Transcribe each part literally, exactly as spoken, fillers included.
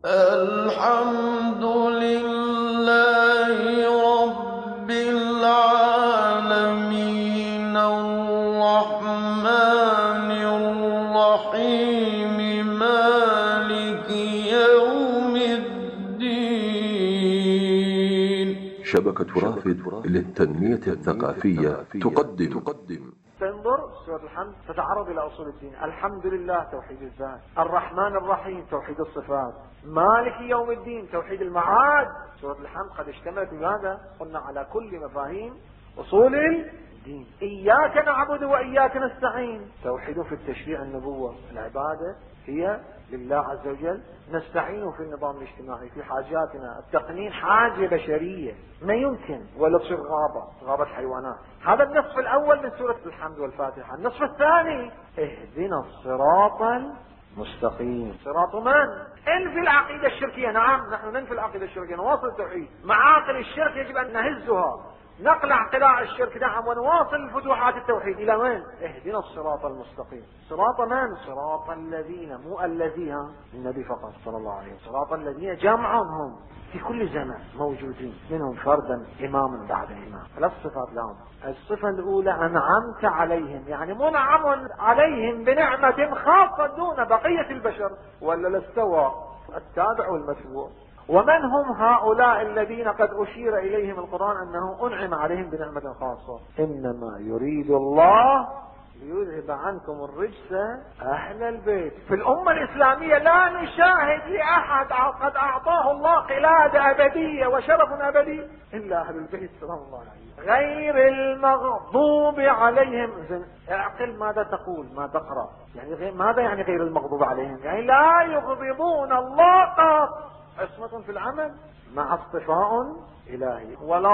الحمد لله رب العالمين الرحمن الرحيم مالك يوم الدين. شبكة رافد للتنمية الثقافية تقدم تنظر سورة الحمد تتعرض إلى أصول الدين. الحمد لله توحيد الذات، الرحمن الرحيم توحيد الصفات، مالك يوم الدين توحيد المعاد. سورة الحمد قد اشتملت بماذا؟ قلنا على كل مفاهيم أصول الدين. إياك نعبد وإياك نستعين، توحيد في التشريع النبوة، العبادة هي لله عز وجل، نستعين في النظام الاجتماعي في حاجاتنا. التقنين حاجة بشرية ما يمكن ولا تصير غابة غابة حيوانات. هذا النصف الأول من سورة الحمد والفاتحة. النصف الثاني اهدنا الصراط المستقيم. صراط من؟ انفي العقيدة الشركية. نعم نحن ننفي العقيدة الشركية، نواصل التوحيد. معاقل الشرك يجب أن نهزها، نقلع قلاع الشرك، نعم، ونواصل فتوحات التوحيد. إلى وين؟ اهدنا الصراط المستقيم. صراط من؟ صراط الذين، مو الذين النبي فقط صلى الله عليه وسلم، صراط الذين جمعهم في كل زمان موجودين، منهم فردا إماما بعد إمام. ثلاث صفات لهم. الصفة الأولى أنعمت عليهم، يعني منعم عليهم بنعمة خاصة دون بقية البشر، ولا لاستوى التابع والمتبوع. ومن هم هؤلاء الذين قد أشير إليهم القرآن أنه أنعم عليهم بنعمة خاصة؟ إنما يريد الله ليذهب عنكم الرجس أهل البيت. في الأمة الإسلامية لا نشاهد لأحد قد أعطاه الله قلادة أبدية وشرف أبدي إلا أهل البيت سلام الله عليه، غير المغضوب عليهم. اعقل ماذا تقول، ما تقرأ، يعني غير ماذا يعني غير المغضوب عليهم؟ يعني لا يغضبون الله قط، عصمة في العمل مع اصطفاء إلهي. ولا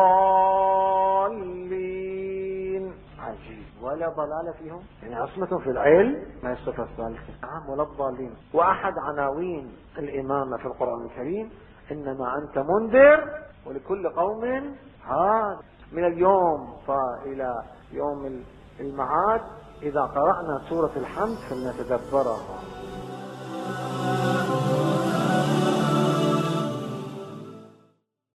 الضالين، عجيب، ولا ضلال فيهم، يعني عصمة في العلم ما الصفة الثالثة. نعم، ولا الضالين. وأحد عناوين الإمامة في القرآن الكريم إنما أنت منذر ولكل قوم هاد. من اليوم فإلى يوم المعاد إذا قرأنا سورة الحمد فلنتدبرها.